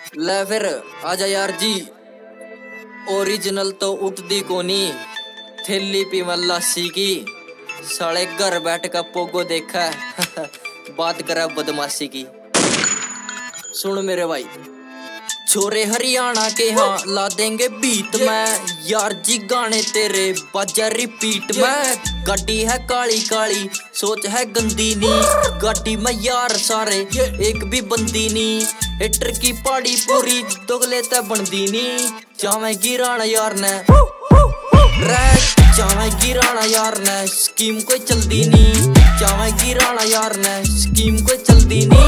ले फिर आजा यार जी। ओरिजिनल तो उठदी कोनी, थैली पीवा लस्सी की। साले घर बैठ कर पोगो देखा है बात करा बदमाशी की। सुन मेरे भाई, छोरे हरियाणा के हाँ ला देंगे बीट में। यार जी गाने तेरे बाजा रिपीट में। गाड़ी है काली काली, सोच है गंदी नी। गाड़ी में यार सारे एक भी बंदी नी। हिटर की पाड़ी पूरी दोगले ते बनदी नी। चावे गिराना यार ने चावे गिराना यार ने, स्कीम कोई चलदी नी। चावे गिराना यार ने, स्कीम कोई चलदी नी।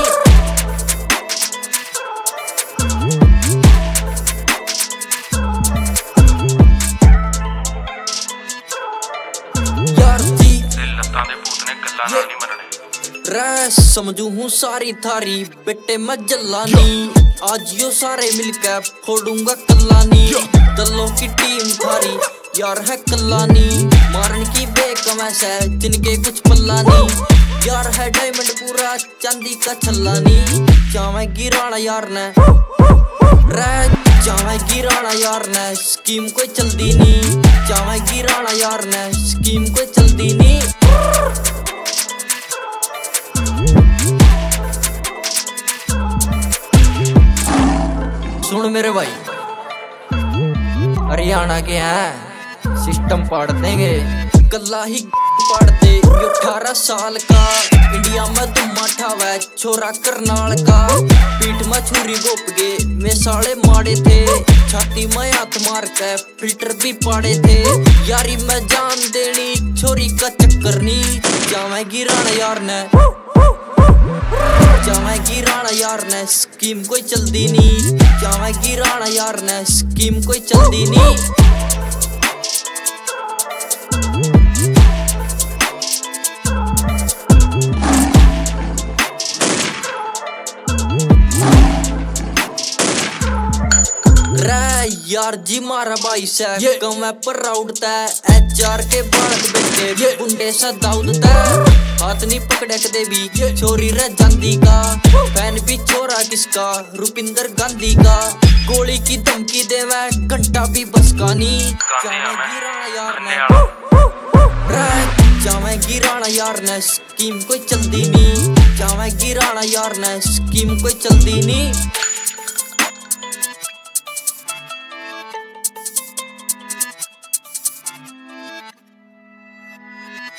समझू हूँ सारी थारी बेटे मैं जल्लानी। आज यो सारे मिलकर फोड़ूंगा कल्लानी। दलों की टीम थारी यार है कल्लानी। मारन की बेकमैस है जिनके कुछ पल्लानी। यार है डायमंड पूरा चांदी का छल्लानी। चावे गिराना यार ने चावे गिराना यार ने, स्कीम कोई चलदी नी। चावे गिराना यार ने, स्कीम कोई चलदी नी। सुन मेरे भाई, हरियाणा के हैं सिस्टम पाड़ देंगे। कल्ला ही पाड़ते 18 साल का। इंडिया में दुम्मा ठावा छोरा करनाल का। पीठ में छुरी गोप गए में साले मारे थे। छाती में हाथ मार के फिल्टर भी पाड़े थे। यारी में जान देनी छोरी का चक्कर नी। चावे गिराना यार ने चावे गिराना यार ने, स्कीम कोई चलदी नी। चावे गिराना यार ने, स्कीम कोई चलदी नी। यार जी मारा भाई से कम पर राउडता है। HR के बालक बेटे गुंडे सा दाऊदता। हाथ नहीं पकड़े कदे भी छोरी रह जांदी का। फैन भी छोरा किसका, रुपिंदर गांधी का। गोली की धमकी देवे घंटा भी बसकानी। चावे गिराना यार ने चावे गिराना यार ने, स्कीम कोई चलदी नी। चावे गिराना यार ने, स्कीम कोई चलदी नी।